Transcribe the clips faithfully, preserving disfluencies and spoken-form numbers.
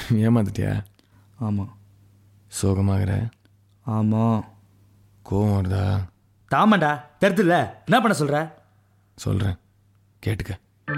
ஏமாத்திட்டியா? ஆமாம். சோகமாகற? ஆமாம். கோவம் வருதா? தாமாண்டா தெரியுதுல்ல, என்ன பண்ண சொல்கிற? சொல்கிறேன், கேட்டுக்க.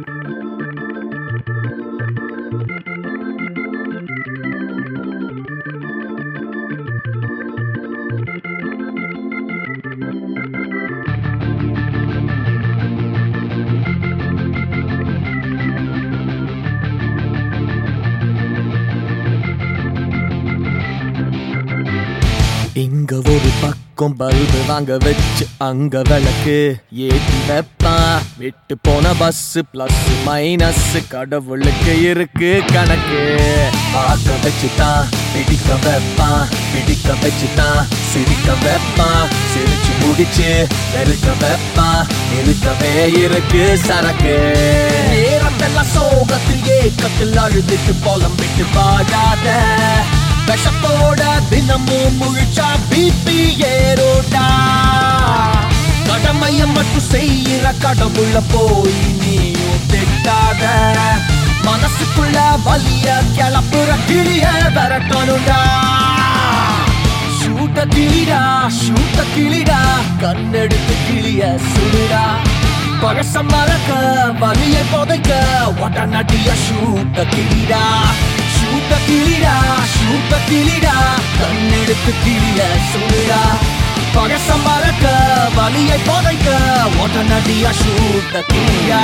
இங்க ஒரு பக்கம் பல்பு வாங்க வச்சு அங்க விளக்கு ஏற்றி வைப்பான். விட்டு போன பஸ் பிளஸ் மைனஸ் கடவுளுக்கு இருக்கு கணக்கு. பார்க்க வச்சுதான் பிடிக்க வைப்பான், பிடிக்க வச்சுதான் சிரிக்க வைப்பான். சிரிச்சு முடிச்சு வெறுக்க வைப்பான், இருக்கவே இருக்கு சரக்கு. நேரத்தெல்லாம் சோகத்தில் ஏக்கத்தில் அழுதுட்டு போலம் விட்டு வாழாத. விஷத்தோட தினமும் முழிச்சா பிபி ஏரோட்டா. கடமைய மட்டும் செய்யற கடவுள போய் நீயும் திட்டாத. மனசுக்குள்ள வலிய கிளப்புற கிளிய விரட்டணும்டா. ஷூட்ட கிளிடா, ஷூட்ட கிளிடா, கண்ணெடுத்து கிளிய சுடுடா. பழச மறக்க வலிய புதைக்க உடனடிய ஷூட்ட கிளிடா. ஷூட்ட கிளிடா, ஷூட்ட கிளிடா, கண்ணெடுத்து கிளிய சுடுடா. பழச மறக்க வலியை புதைக்க உடனடிய ஷூட்ட கிளிடா.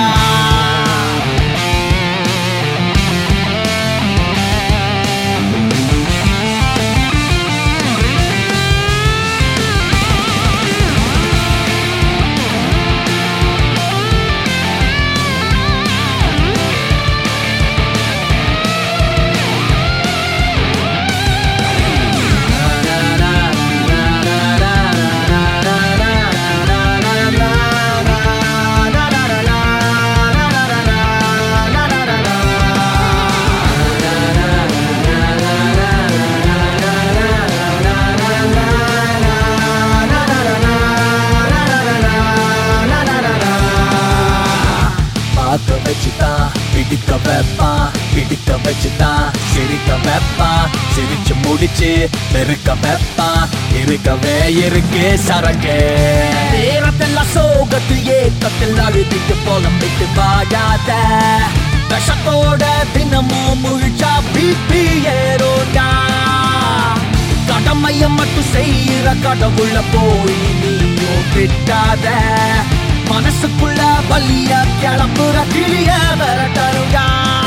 பார்க்க வச்சுதான் பிடிக்க வைப்பான், பிடிக்க வச்சுதான் சிரிக்க வைப்பான். சிரிச்சு முடிச்சு வெறுக்க வைப்பான், இருக்கவே இருக்கு சரக்கு. நேரத்தெல்லாம் சோகத்தில் ஏக்கத்தில் அழுதிட்டு போலம் விட்டு வாழாத. விஷத்தோட தினமும் முழிச்சா பிபி ஏரோட்டா. கடமைய மட்டும் செய்யற கடவுள போய் நீயும் திட்டாத. மனசுக்குள்ள வலிய கிளம்புற கிளிய விரட்டணுடா.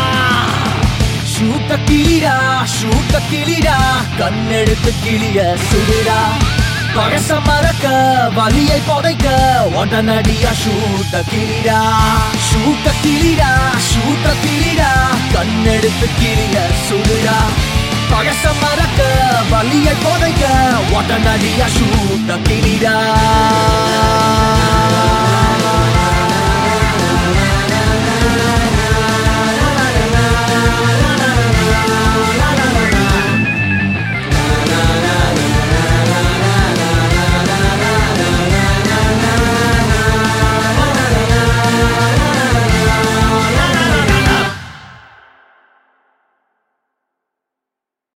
ஷூட்ட கிளிடா, ஷூட்ட கிளிடா, கண்ணெடுத்து கிளிய சுடுடா. பழச மறக்க வலியை புதைக்க உடனடியா ஷூட்ட கிளிடா. ஷூட்ட கிளிடா, ஷூட்ட கிளிடா, கண்ணெடுத்து கிளிய சுடுடா. பழச மறக்க வலியை புதைக்க உடனடியா ஷூட்ட கிளிடா.